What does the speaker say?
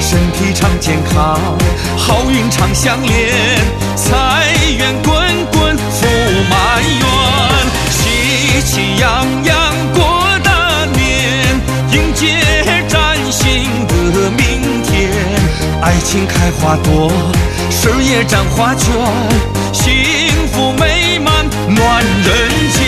身体常健康，好运常相连，财源滚滚福满园，喜气洋洋过大年，迎接崭新的明天。爱情开花朵，事业绽花卷，幸福美满暖人间。